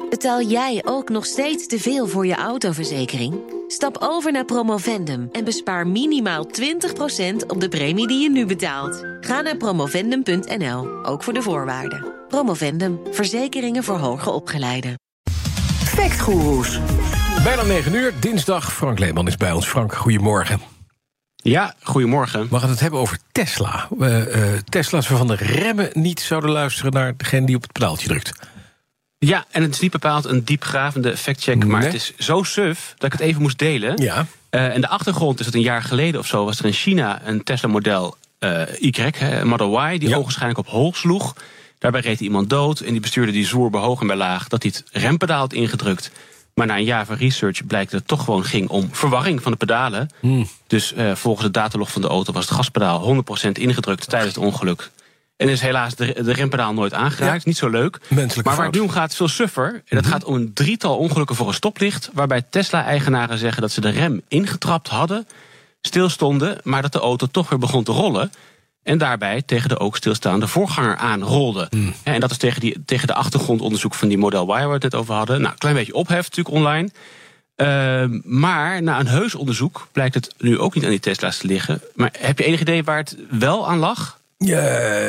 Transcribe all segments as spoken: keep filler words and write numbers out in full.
Betaal jij ook nog steeds te veel voor je autoverzekering? Stap over naar Promovendum en bespaar minimaal twintig procent op de premie die je nu betaalt. Ga naar promovendum punt n l, ook voor de voorwaarden. Promovendum, verzekeringen voor hoger opgeleiden. Factgoeroes. Bijna negen uur, dinsdag. Frank Leeman is bij ons. Frank, goedemorgen. Ja, goedemorgen. We gaan het hebben over Tesla. Uh, uh, Tesla's waarvan de remmen niet zouden luisteren naar degene die op het pedaaltje drukt. Ja, en het is niet bepaald een diepgravende factcheck, nee. Maar het is zo suf dat ik het even moest delen. Ja. Uh, en de achtergrond is dat een jaar geleden of zo was er in China een Tesla-model uh, Y, hè, Model Y, die ja. ogenschijnlijk op hol sloeg. Daarbij reed iemand dood en die bestuurder die zwoer bij hoog en bij laag dat hij het rempedaal had ingedrukt. Maar na een jaar van research blijkt dat het toch gewoon ging om verwarring van de pedalen. Hmm. Dus uh, volgens de datalog van de auto was het gaspedaal honderd procent ingedrukt tijdens het ongeluk. En is helaas de, de rempedaal nooit aangeraakt. Ja. Niet zo leuk. Menselijk maar waar fout. het nu om gaat is veel suffer. En dat mm-hmm. gaat om een drietal ongelukken voor een stoplicht, waarbij Tesla-eigenaren zeggen dat ze de rem ingetrapt hadden, stilstonden, maar dat de auto toch weer begon te rollen. En daarbij tegen de ook stilstaande voorganger aanrolde. Mm. En dat is tegen, die, tegen de achtergrondonderzoek van die Model Y waar we het net over hadden. Nou, een klein beetje ophef natuurlijk online. Uh, maar na een heus onderzoek blijkt het nu ook niet aan die Tesla's te liggen. Maar heb je enig idee waar het wel aan lag? Ja,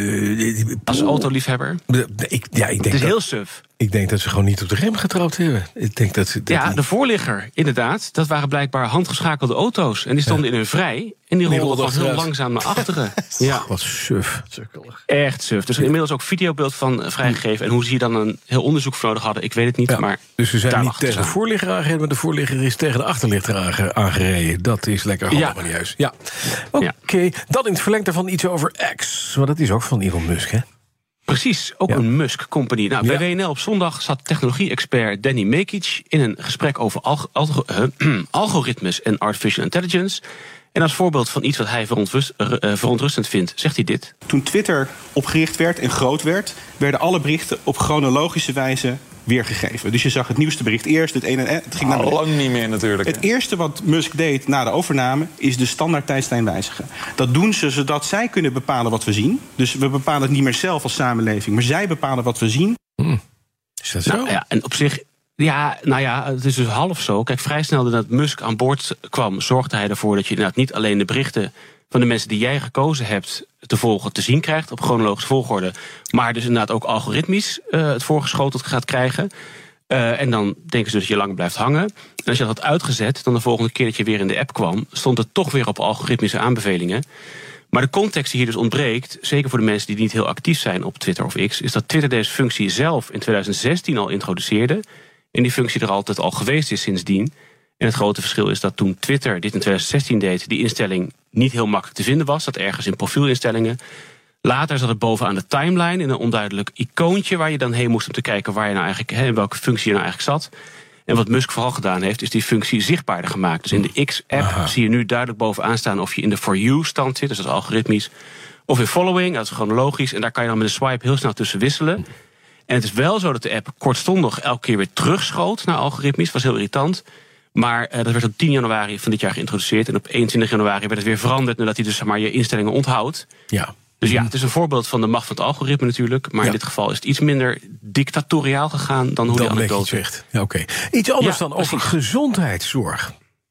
als autoliefhebber? Ik, ja, ik denk het is dat, heel suf. Ik denk dat ze gewoon niet op de rem getrapt hebben. Ik denk dat ze, dat ja, niet... de voorligger, inderdaad. Dat waren blijkbaar handgeschakelde auto's. En die stonden ja. in hun vrij. En die rolden gewoon heel langzaam naar achteren. Ja. Wat suf. Echt suf. Dus er is inmiddels ook videobeeld van vrijgegeven. En hoe ze hier dan een heel onderzoek voor nodig hadden, ik weet het niet. Ja. Maar dus ze zijn niet tegen de voorligger aangereden, maar de voorligger is tegen de achterlichter aangereden. Dat is lekker handig, maar niet juist. Ja. Oké, okay. ja. Dan in het verlengde van iets over X. Want dat is ook van Elon Musk, hè? Precies, ook ja. een Musk-company. Nou, bij ja. W N L op zondag zat technologie-expert Danny Mekic in een gesprek over alg- alg- uh, algoritmes en artificial intelligence. En als voorbeeld van iets wat hij verontrust, uh, verontrustend vindt, zegt hij dit. Toen Twitter opgericht werd en groot werd, werden alle berichten op chronologische wijze weergegeven. Dus je zag het nieuwste bericht eerst, het ene en het ging naar Al lang niet meer natuurlijk. Het eerste wat Musk deed na de overname is de standaard tijdslijn wijzigen. Dat doen ze zodat zij kunnen bepalen wat we zien. Dus we bepalen het niet meer zelf als samenleving, maar zij bepalen wat we zien. Hmm. Is dat zo? Nou, ja, en op zich, ja, nou ja, het is dus half zo. Kijk, vrij snel nadat Musk aan boord kwam, zorgde hij ervoor dat je inderdaad niet alleen de berichten van de mensen die jij gekozen hebt te volgen te zien krijgt op chronologische volgorde, maar dus inderdaad ook algoritmisch uh, het voorgeschoteld gaat krijgen. Uh, en dan denken ze dus dat je lang blijft hangen. En als je dat had uitgezet, dan de volgende keer dat je weer in de app kwam, stond het toch weer op algoritmische aanbevelingen. Maar de context die hier dus ontbreekt, zeker voor de mensen die niet heel actief zijn op Twitter of X, is dat Twitter deze functie zelf in twintig zestien al introduceerde. En die functie er altijd al geweest is sindsdien. En het grote verschil is dat toen Twitter dit in twintig zestien deed, die instelling niet heel makkelijk te vinden was. Dat ergens in profielinstellingen. Later zat het bovenaan de timeline in een onduidelijk icoontje waar je dan heen moest om te kijken waar je nou eigenlijk, hè, in welke functie je nou eigenlijk zat. En wat Musk vooral gedaan heeft, is die functie zichtbaarder gemaakt. Dus in de X-app Aha. zie je nu duidelijk bovenaan staan of je in de For You-stand zit, dus dat is algoritmisch. Of in Following, dat is chronologisch. En daar kan je dan met een swipe heel snel tussen wisselen. En het is wel zo dat de app kortstondig elke keer weer terugschoot naar algoritmisch. Dat was heel irritant. Maar uh, dat werd op tien januari van dit jaar geïntroduceerd. En op eenentwintig januari werd het weer veranderd, nadat hij dus zeg maar, je instellingen onthoudt. Ja. Dus ja, het is een voorbeeld van de macht van het algoritme natuurlijk. Maar ja. in dit geval is het iets minder dictatoriaal gegaan dan hoe dan die anekdote zegt. Ja, oké. Okay. Iets anders ja, dan over precies. gezondheidszorg.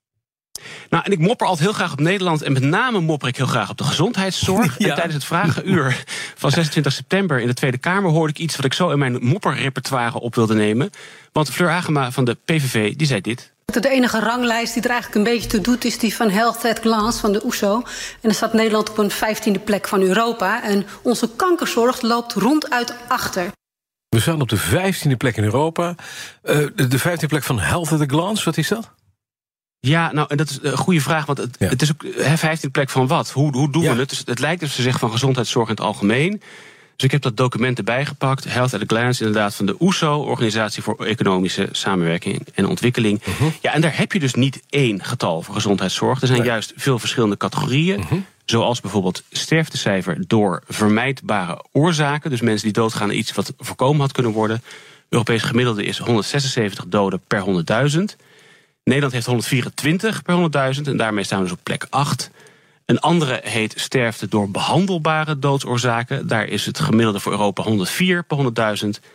Nou, en ik mopper altijd heel graag op Nederland. En met name mopper ik heel graag op de gezondheidszorg. Ja. En tijdens het vragenuur van zesentwintig september in de Tweede Kamer hoorde ik iets wat ik zo in mijn mopperrepertoire op wilde nemen. Want Fleur Agema van de P V V, die zei dit. De enige ranglijst die er eigenlijk een beetje toe doet, is die van Health at Glance van de O E S O. En dan staat Nederland op een vijftiende plek van Europa. En onze kankerzorg loopt ronduit achter. We staan op de vijftiende plek in Europa. Uh, de vijftiende plek van Health at Glance, wat is dat? Ja, nou, en dat is een goede vraag, want het, ja. het is ook vijftiende plek van wat? Hoe, hoe doen ja. we het? Dus het lijkt dus te zeggen van gezondheidszorg in het algemeen. Dus ik heb dat document erbij gepakt. Health at a Glance, inderdaad, van de O E S O, Organisatie voor Economische Samenwerking en Ontwikkeling. Uh-huh. Ja, en daar heb je dus niet één getal voor gezondheidszorg. Er zijn nee. juist veel verschillende categorieën. Uh-huh. Zoals bijvoorbeeld sterftecijfer door vermijdbare oorzaken. Dus mensen die doodgaan aan iets wat voorkomen had kunnen worden. Europees gemiddelde is honderdzesenzeventig doden per honderdduizend. Nederland heeft honderdvierentwintig per honderdduizend en daarmee staan we dus op plek acht. Een andere heet sterfte door behandelbare doodsoorzaken. Daar is het gemiddelde voor Europa honderdvier per honderdduizend.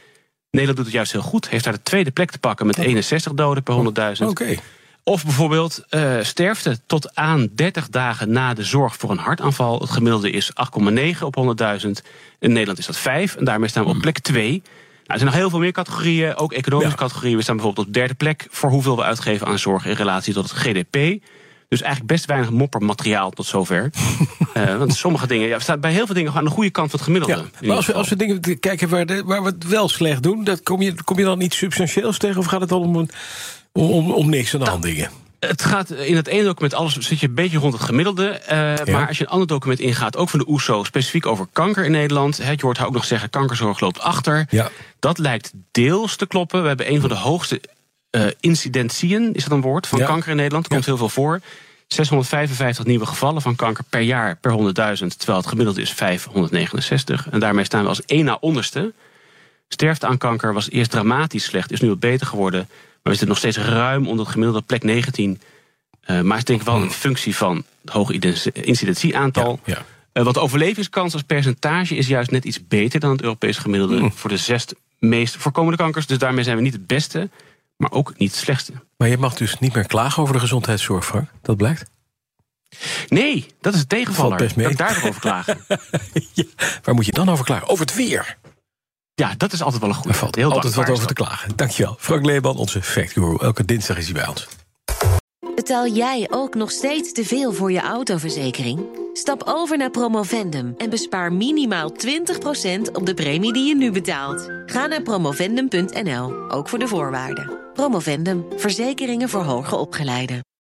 Nederland doet het juist heel goed. Heeft daar de tweede plek te pakken met eenenzestig doden per honderdduizend. Oké. Okay. Of bijvoorbeeld uh, sterfte tot aan dertig dagen na de zorg voor een hartaanval. Het gemiddelde is acht komma negen op honderdduizend. In Nederland is dat vijf. En daarmee staan we op plek twee. Nou, er zijn nog heel veel meer categorieën, ook economische ja. categorieën. We staan bijvoorbeeld op derde plek voor hoeveel we uitgeven aan zorg in relatie tot het G D P. Dus eigenlijk best weinig moppermateriaal tot zover. uh, want sommige dingen, ja, we staan bij heel veel dingen aan de goede kant van het gemiddelde. Ja, maar als we, als we dingen kijken waar, de, waar we het wel slecht doen, dat kom, je, kom je dan iets substantieels tegen? Of gaat het dan om, een, om, om niks aan de hand dingen? Het gaat in het ene document alles zit je een beetje rond het gemiddelde. Uh, ja. Maar als je een ander document ingaat, ook van de O E S O, specifiek over kanker in Nederland. He, je hoort haar ook nog zeggen, kankerzorg loopt achter. Ja. Dat lijkt deels te kloppen. We hebben een van de hoogste uh, incidentieën, is dat een woord, van ja. kanker in Nederland. Er komt ja. heel veel voor. zeshonderdvijfenvijftig nieuwe gevallen van kanker per jaar per honderdduizend. Terwijl het gemiddelde is vijfhonderdnegenenzestig. En daarmee staan we als één na onderste. Sterfte aan kanker was eerst dramatisch slecht, is nu wat beter geworden. Maar we zitten nog steeds ruim onder het gemiddelde plek negentien. Uh, maar het is denk ik wel een functie van het hoge incidentieaantal. Ja, ja. Uh, want de overlevingskans als percentage is juist net iets beter dan het Europese gemiddelde. Mm. Voor de zes meest voorkomende kankers. Dus daarmee zijn we niet het beste, maar ook niet het slechtste. Maar je mag dus niet meer klagen over de gezondheidszorg, Frank? Dat blijkt? Nee, dat is het tegenvaller. Dat ik daar over klagen. Ja, waar moet je dan over klagen? Over het weer. Ja, dat is altijd wel een goede. Er valt heel altijd wat over te klagen. Dankjewel. Frank Leeman, onze Fact Guru. Elke dinsdag is hij bij ons. Betaal jij ook nog steeds te veel voor je autoverzekering? Stap over naar Promovendum en bespaar minimaal twintig procent op de premie die je nu betaalt. Ga naar promovendum punt n l, ook voor de voorwaarden. Promovendum, verzekeringen voor hoger opgeleiden.